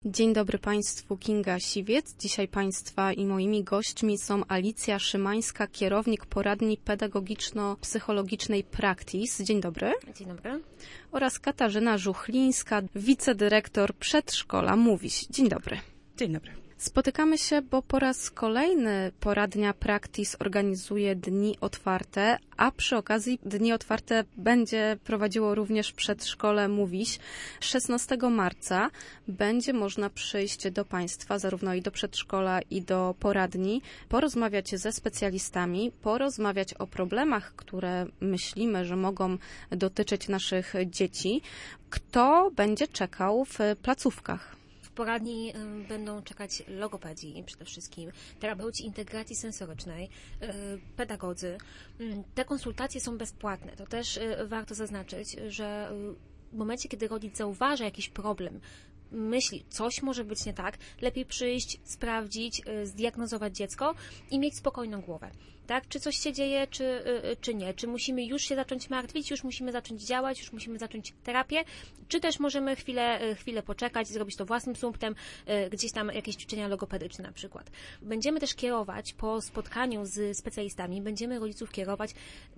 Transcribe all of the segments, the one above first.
Dzień dobry Państwu, Kinga Siwiec. Dzisiaj Państwa i moimi gośćmi są Alicja Szymańska, kierownik poradni pedagogiczno-psychologicznej Practice. Dzień dobry. Dzień dobry. Oraz Katarzyna Żuchlińska, wicedyrektor przedszkola Mówiś. Dzień dobry. Dzień dobry. Spotykamy się, bo po raz kolejny poradnia Practice organizuje dni otwarte, a przy okazji dni otwarte będzie prowadziło również przedszkole Mówiś. 16 marca będzie można przyjść do Państwa, zarówno i do przedszkola, i do poradni, porozmawiać ze specjalistami, porozmawiać o problemach, które myślimy, że mogą dotyczyć naszych dzieci. Kto będzie czekał w placówkach? W poradni będą czekać logopedzi przede wszystkim, terapeuci integracji sensorycznej, pedagodzy. Te konsultacje są bezpłatne. To też warto zaznaczyć, że w momencie, kiedy rodzic zauważa jakiś problem, myśli, coś może być nie tak, lepiej przyjść, sprawdzić, zdiagnozować dziecko i mieć spokojną głowę. Tak? Czy coś się dzieje, czy nie? Czy musimy już się zacząć martwić, już musimy zacząć działać, już musimy zacząć terapię, czy też możemy chwilę poczekać, zrobić to własnym sumptem, gdzieś tam jakieś ćwiczenia logopedyczne na przykład. Będziemy też kierować po spotkaniu z specjalistami, będziemy rodziców kierować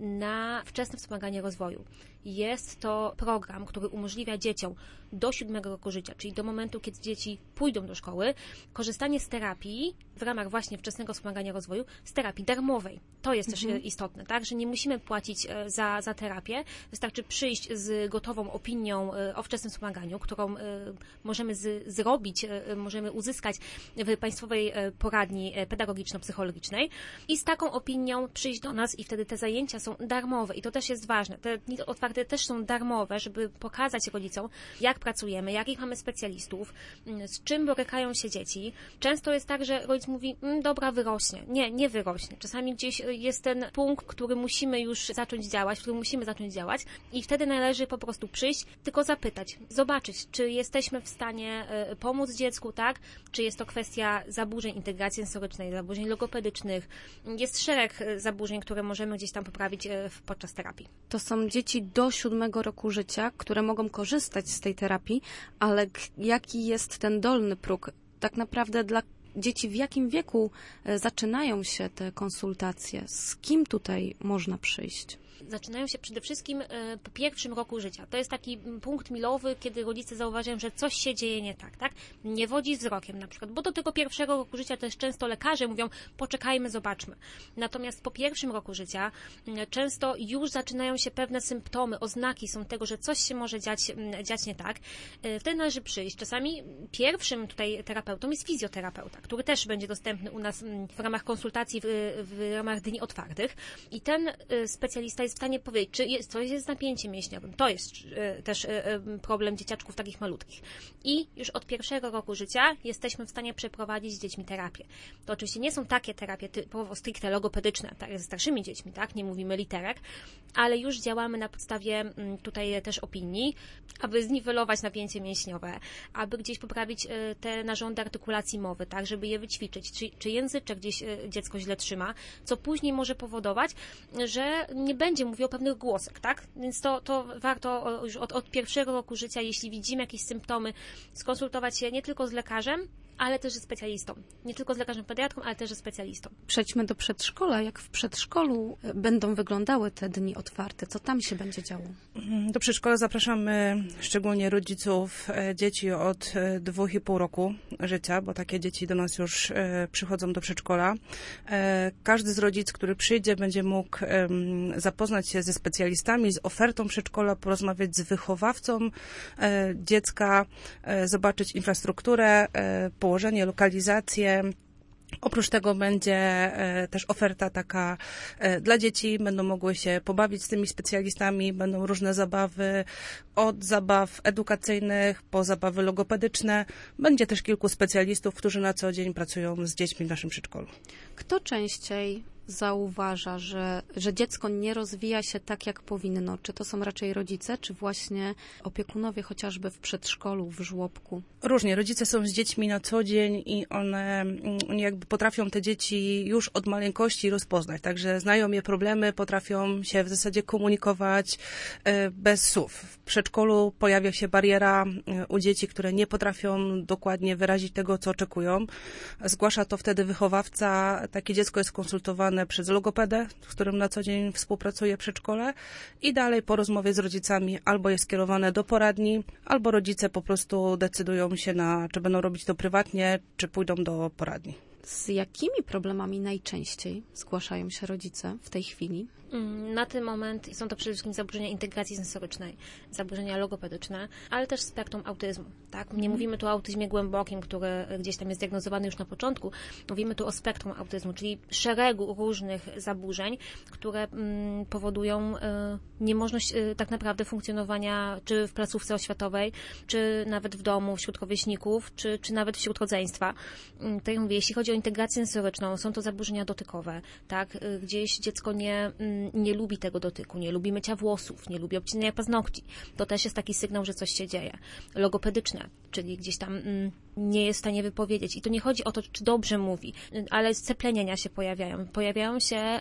na wczesne wspomaganie rozwoju. Jest to program, który umożliwia dzieciom do 7 roku życia, czyli do momentu, kiedy dzieci pójdą do szkoły, korzystanie z terapii w ramach właśnie wczesnego wspomagania rozwoju, z terapii darmowej. To jest też istotne, tak, że nie musimy płacić za terapię, wystarczy przyjść z gotową opinią o wczesnym wspomaganiu, którą możemy zrobić, możemy uzyskać w Państwowej Poradni Pedagogiczno-Psychologicznej i z taką opinią przyjść do nas i wtedy te zajęcia są darmowe i to też jest ważne. Te dni otwarte też są darmowe, żeby pokazać rodzicom, jak pracujemy, jakich mamy specjalistów, z czym borykają się dzieci. Często jest tak, że rodzic mówi, dobra, wyrośnie. Nie wyrośnie. Czasami gdzieś jest ten punkt, który musimy już zacząć działać, w którym musimy zacząć działać i wtedy należy po prostu przyjść, tylko zapytać, zobaczyć, czy jesteśmy w stanie pomóc dziecku, tak? Czy jest to kwestia zaburzeń integracji sensorycznej, zaburzeń logopedycznych. Jest szereg zaburzeń, które możemy gdzieś tam poprawić podczas terapii. To są dzieci do 7 roku życia, które mogą korzystać z tej terapii, ale jaki jest ten dolny próg? Tak naprawdę dla dzieci w jakim wieku zaczynają się te konsultacje? Z kim tutaj można przyjść? Zaczynają się przede wszystkim po 1 roku życia. To jest taki punkt milowy, kiedy rodzice zauważają, że coś się dzieje nie tak, tak? Nie wodzi wzrokiem na przykład, bo do tego 1 roku życia też często lekarze mówią, poczekajmy, zobaczmy. Natomiast po 1 roku życia często już zaczynają się pewne symptomy, oznaki są tego, że coś się może dziać nie tak. Wtedy należy przyjść. Czasami pierwszym tutaj terapeutą jest fizjoterapeuta, który też będzie dostępny u nas w ramach konsultacji, w ramach dni otwartych. I ten specjalista jest w stanie powiedzieć, czy coś jest z napięciem mięśniowym. To jest też problem dzieciaczków takich malutkich. I już od 1 roku życia jesteśmy w stanie przeprowadzić z dziećmi terapię. To oczywiście nie są takie terapie typowo stricte logopedyczne, tak, ze starszymi dziećmi, tak, nie mówimy literek, ale już działamy na podstawie tutaj też opinii, aby zniwelować napięcie mięśniowe, aby gdzieś poprawić te narządy artykulacji mowy, tak, żeby je wyćwiczyć, czy języczek gdzieś dziecko źle trzyma, co później może powodować, że nie będzie mówił o pewnych głosach, tak? Więc to warto już od 1 roku życia, jeśli widzimy jakieś symptomy, skonsultować się nie tylko z lekarzem, ale też ze specjalistą. Nie tylko z lekarzem pediatrą, ale też ze specjalistą. Przejdźmy do przedszkola. Jak w przedszkolu będą wyglądały te dni otwarte? Co tam się będzie działo? Do przedszkola zapraszamy szczególnie rodziców dzieci od 2,5 roku życia, bo takie dzieci do nas już przychodzą do przedszkola. Każdy z rodziców, który przyjdzie, będzie mógł zapoznać się ze specjalistami, z ofertą przedszkola, porozmawiać z wychowawcą dziecka, zobaczyć infrastrukturę, położenie, lokalizację. Oprócz tego będzie też oferta taka dla dzieci, będą mogły się pobawić z tymi specjalistami, będą różne zabawy, od zabaw edukacyjnych po zabawy logopedyczne. Będzie też kilku specjalistów, którzy na co dzień pracują z dziećmi w naszym przedszkolu. Kto częściej zauważa, że dziecko nie rozwija się tak, jak powinno? Czy to są raczej rodzice, czy właśnie opiekunowie chociażby w przedszkolu, w żłobku? Różnie. Rodzice są z dziećmi na co dzień i oni jakby potrafią te dzieci już od maleńkości rozpoznać. Także znają je problemy, potrafią się w zasadzie komunikować bez słów. W przedszkolu pojawia się bariera u dzieci, które nie potrafią dokładnie wyrazić tego, co oczekują. Zgłasza to wtedy wychowawca. Takie dziecko jest konsultowane przez logopedę, z którym na co dzień współpracuje przedszkole i dalej po rozmowie z rodzicami albo jest skierowane do poradni, albo rodzice po prostu decydują się czy będą robić to prywatnie, czy pójdą do poradni. Z jakimi problemami najczęściej zgłaszają się rodzice w tej chwili? Na ten moment są to przede wszystkim zaburzenia integracji sensorycznej, zaburzenia logopedyczne, ale też spektrum autyzmu. Tak? Nie mówimy tu o autyzmie głębokim, który gdzieś tam jest diagnozowany już na początku. Mówimy tu o spektrum autyzmu, czyli szeregu różnych zaburzeń, które powodują niemożność tak naprawdę funkcjonowania czy w placówce oświatowej, czy nawet w domu, wśród rówieśników, czy nawet wśród rodzeństwa. Tak jak mówię, jeśli chodzi o integrację sensoryczną, są to zaburzenia dotykowe. Tak? Gdzieś dziecko nie lubi tego dotyku, nie lubi mycia włosów, nie lubi obcinania paznokci. To też jest taki sygnał, że coś się dzieje. Logopedyczne, czyli gdzieś tam nie jest w stanie wypowiedzieć. I tu nie chodzi o to, czy dobrze mówi, ale sceplenienia się pojawiają. Pojawiają się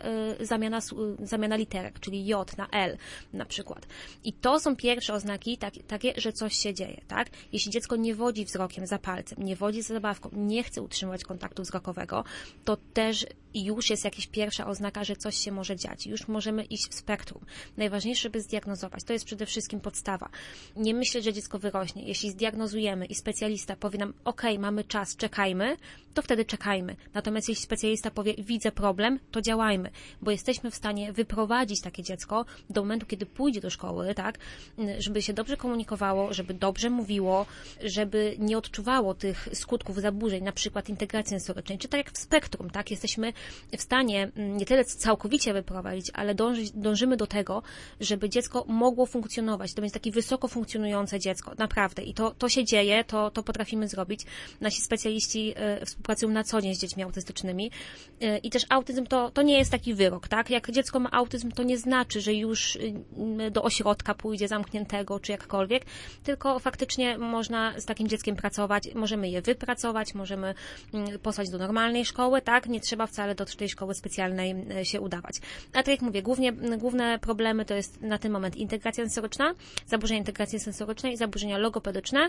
zamiana literek, czyli J na L na przykład. I to są pierwsze oznaki takie, że coś się dzieje. Tak? Jeśli dziecko nie wodzi wzrokiem za palcem, nie wodzi za zabawką, nie chce utrzymywać kontaktu wzrokowego, to też już jest jakaś pierwsza oznaka, że coś się może dziać. Już możemy iść w spektrum. Najważniejsze, żeby zdiagnozować. To jest przede wszystkim podstawa. Nie myśleć, że dziecko wyrośnie. Jeśli zdiagnozujemy i specjalista powie nam, mamy czas, czekajmy, to wtedy czekajmy. Natomiast jeśli specjalista powie, widzę problem, to działajmy, bo jesteśmy w stanie wyprowadzić takie dziecko do momentu, kiedy pójdzie do szkoły, tak, żeby się dobrze komunikowało, żeby dobrze mówiło, żeby nie odczuwało tych skutków zaburzeń, na przykład integracji sensorycznej, czy tak jak w spektrum, tak, jesteśmy w stanie nie tyle całkowicie wyprowadzić, ale dążymy do tego, żeby dziecko mogło funkcjonować. To będzie takie wysoko funkcjonujące dziecko, naprawdę. I to się dzieje, to potrafimy zrobić. Nasi specjaliści współpracują na co dzień z dziećmi autystycznymi. I też autyzm to nie jest taki wyrok, tak? Jak dziecko ma autyzm, to nie znaczy, że już do ośrodka pójdzie zamkniętego, czy jakkolwiek, tylko faktycznie można z takim dzieckiem pracować, możemy je wypracować, możemy posłać do normalnej szkoły, tak? Nie trzeba wcale do tej szkoły specjalnej się udawać. A tak jak mówię, główne problemy to jest na ten moment integracja sensoryczna, zaburzenia integracji sensorycznej, zaburzenia logopedyczne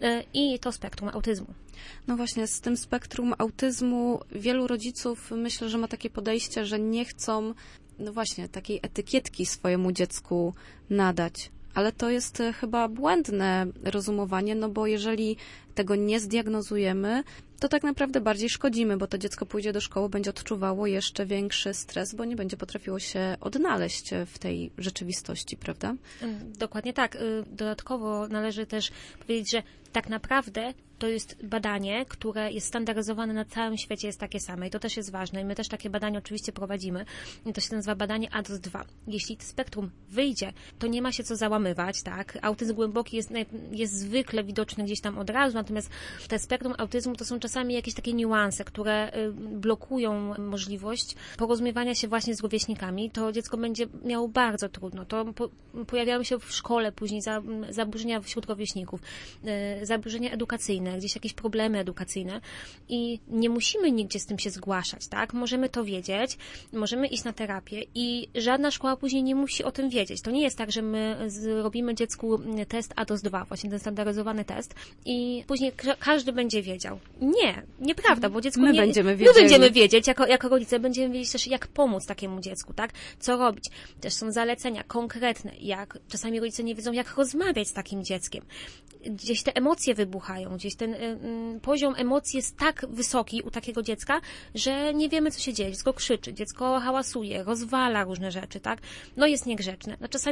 i to spektrum autyzmu. No właśnie, z tym spektrum autyzmu wielu rodziców myślę, że ma takie podejście, że nie chcą, no właśnie, takiej etykietki swojemu dziecku nadać. Ale to jest chyba błędne rozumowanie, no bo jeżeli tego nie zdiagnozujemy, to tak naprawdę bardziej szkodzimy, bo to dziecko pójdzie do szkoły, będzie odczuwało jeszcze większy stres, bo nie będzie potrafiło się odnaleźć w tej rzeczywistości, prawda? Dokładnie tak. Dodatkowo należy też powiedzieć, że tak naprawdę to jest badanie, które jest standaryzowane na całym świecie, jest takie same i to też jest ważne i my też takie badanie oczywiście prowadzimy. To się nazywa badanie ADOS-2. Jeśli spektrum wyjdzie, to nie ma się co załamywać, tak? Autyzm głęboki jest zwykle widoczny gdzieś tam od razu, natomiast te spektrum autyzmu to są czasami jakieś takie niuanse, które blokują możliwość porozumiewania się właśnie z rówieśnikami. To dziecko będzie miało bardzo trudno. To pojawiają się w szkole później zaburzenia wśród rówieśników, zaburzenia edukacyjne, gdzieś jakieś problemy edukacyjne i nie musimy nigdzie z tym się zgłaszać, tak? Możemy to wiedzieć, możemy iść na terapię i żadna szkoła później nie musi o tym wiedzieć. To nie jest tak, że my zrobimy dziecku test ADOS-2, właśnie ten standaryzowany test i później każdy będzie wiedział. Nie, nieprawda, bo dziecko my będziemy wiedzieć, jako rodzice będziemy wiedzieć też, jak pomóc takiemu dziecku, tak? Co robić. Też są zalecenia konkretne, jak czasami rodzice nie wiedzą, jak rozmawiać z takim dzieckiem. Gdzieś te emocje wybuchają, gdzieś ten poziom emocji jest tak wysoki u takiego dziecka, że nie wiemy, co się dzieje. Dziecko krzyczy, dziecko hałasuje, rozwala różne rzeczy, tak? No jest niegrzeczne. No czasami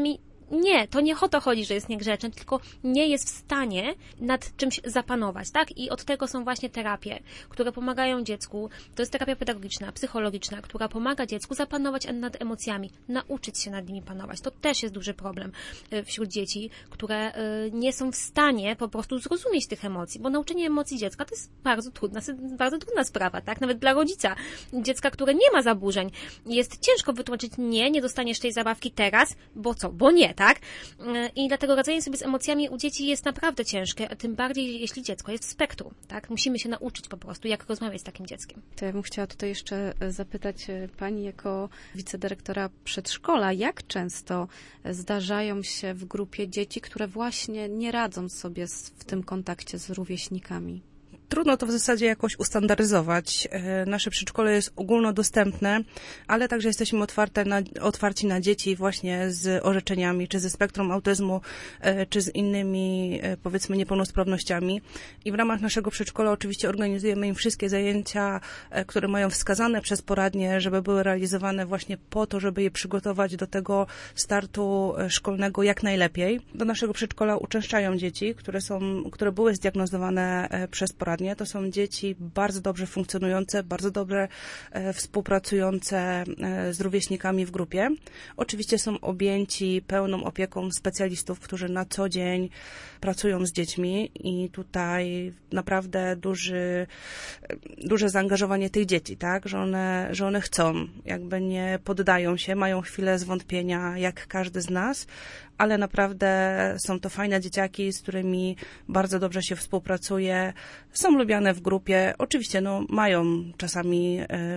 Nie, to nie o to chodzi, że jest niegrzeczny, tylko nie jest w stanie nad czymś zapanować, tak? I od tego są właśnie terapie, które pomagają dziecku. To jest terapia pedagogiczna, psychologiczna, która pomaga dziecku zapanować nad emocjami, nauczyć się nad nimi panować. To też jest duży problem wśród dzieci, które nie są w stanie po prostu zrozumieć tych emocji, bo nauczenie emocji dziecka to jest bardzo trudna sprawa, tak? Nawet dla rodzica dziecka, które nie ma zaburzeń, jest ciężko wytłumaczyć, nie dostaniesz tej zabawki teraz, bo co? Bo nie, tak? I dlatego radzenie sobie z emocjami u dzieci jest naprawdę ciężkie, a tym bardziej, jeśli dziecko jest w spektrum, tak? Musimy się nauczyć po prostu, jak rozmawiać z takim dzieckiem. To ja bym chciała tutaj jeszcze zapytać pani jako wicedyrektora przedszkola, jak często zdarzają się w grupie dzieci, które właśnie nie radzą sobie w tym kontakcie z rówieśnikami? Trudno to w zasadzie jakoś ustandaryzować. Nasze przedszkole jest ogólnodostępne, ale także jesteśmy otwarci na dzieci właśnie z orzeczeniami, czy ze spektrum autyzmu, czy z innymi, powiedzmy, niepełnosprawnościami. I w ramach naszego przedszkola oczywiście organizujemy im wszystkie zajęcia, które mają wskazane przez poradnie, żeby były realizowane właśnie po to, żeby je przygotować do tego startu szkolnego jak najlepiej. Do naszego przedszkola uczęszczają dzieci, które były zdiagnozowane przez poradnie. To są dzieci bardzo dobrze funkcjonujące, bardzo dobrze współpracujące z rówieśnikami w grupie. Oczywiście są objęci pełną opieką specjalistów, którzy na co dzień pracują z dziećmi i tutaj naprawdę duże zaangażowanie tych dzieci, tak, że one chcą, jakby nie poddają się, mają chwilę zwątpienia, jak każdy z nas, ale naprawdę są to fajne dzieciaki, z którymi bardzo dobrze się współpracuje, są lubiane w grupie. Oczywiście, mają czasami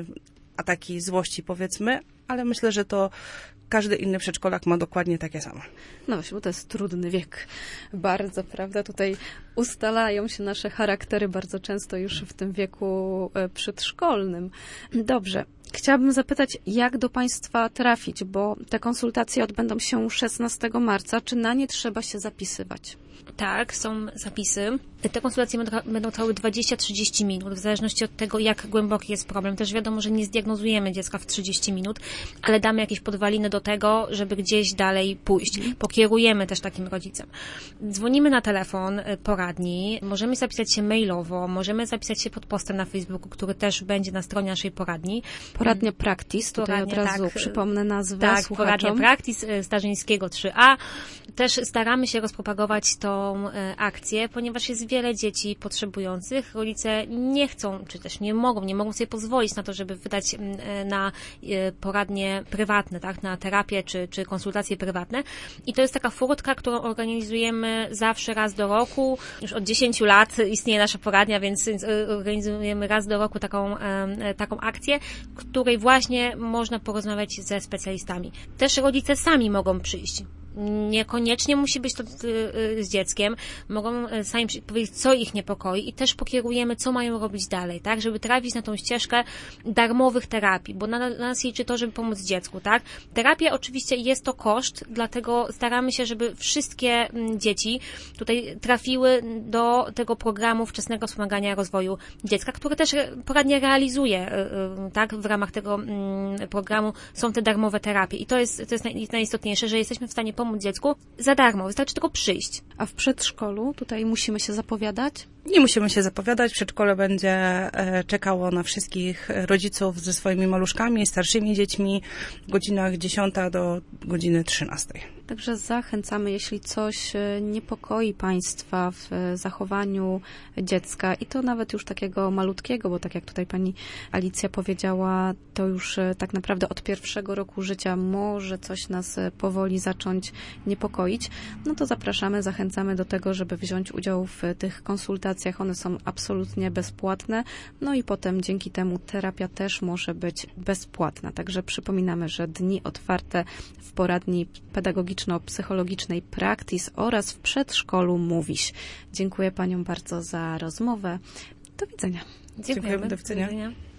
ataki złości, powiedzmy, ale myślę, że to każdy inny przedszkolak ma dokładnie takie same. No właśnie, bo to jest trudny wiek. Bardzo, prawda? Tutaj ustalają się nasze charaktery bardzo często już w tym wieku przedszkolnym. Dobrze. Chciałabym zapytać, jak do państwa trafić, bo te konsultacje odbędą się 16 marca. Czy na nie trzeba się zapisywać? Tak, są zapisy. Te konsultacje będą trwały 20-30 minut, w zależności od tego, jak głęboki jest problem. Też wiadomo, że nie zdiagnozujemy dziecka w 30 minut, ale damy jakieś podwaliny do tego, żeby gdzieś dalej pójść. Pokierujemy też takim rodzicem. Dzwonimy na telefon poradni, możemy zapisać się mailowo, możemy zapisać się pod postem na Facebooku, który też będzie na stronie naszej poradni. Poradnia Practice, tutaj od razu przypomnę nazwę tak, słuchaczom. Poradnia Practice Starzyńskiego 3A. Też staramy się rozpropagować tą akcję, ponieważ jest wiele dzieci potrzebujących. Rodzice nie chcą, czy też nie mogą sobie pozwolić na to, żeby wydać na poradnie prywatne, tak, na terapię czy konsultacje prywatne. I to jest taka furtka, którą organizujemy zawsze raz do roku. Już od 10 lat istnieje nasza poradnia, więc organizujemy raz do roku taką akcję, w której właśnie można porozmawiać ze specjalistami. Też rodzice sami mogą przyjść. Niekoniecznie musi być to z dzieckiem. Mogą sami powiedzieć, co ich niepokoi i też pokierujemy, co mają robić dalej, tak? Żeby trafić na tą ścieżkę darmowych terapii, bo na nas liczy to, żeby pomóc dziecku, tak? Terapia oczywiście jest to koszt, dlatego staramy się, żeby wszystkie dzieci tutaj trafiły do tego programu wczesnego wspomagania rozwoju dziecka, który też poradnie realizuje, tak? W ramach tego programu są te darmowe terapie i to jest najistotniejsze, że jesteśmy w stanie pomóc dziecku za darmo, wystarczy tylko przyjść. A w przedszkolu tutaj musimy się zapowiadać? Nie musimy się zapowiadać. Przedszkole będzie czekało na wszystkich rodziców ze swoimi maluszkami, starszymi dziećmi w godzinach 10 do godziny 13. Także zachęcamy, jeśli coś niepokoi państwa w zachowaniu dziecka i to nawet już takiego malutkiego, bo tak jak tutaj pani Alicja powiedziała, to już tak naprawdę od pierwszego roku życia może coś nas powoli zacząć niepokoić, no to zapraszamy, zachęcamy do tego, żeby wziąć udział w tych konsultacjach. One są absolutnie bezpłatne, no i potem dzięki temu terapia też może być bezpłatna. Także przypominamy, że dni otwarte w poradni pedagogiczno-psychologicznej Practice oraz w przedszkolu Mówiś. Dziękuję paniom bardzo za rozmowę. Do widzenia. Dziękujemy. Do widzenia.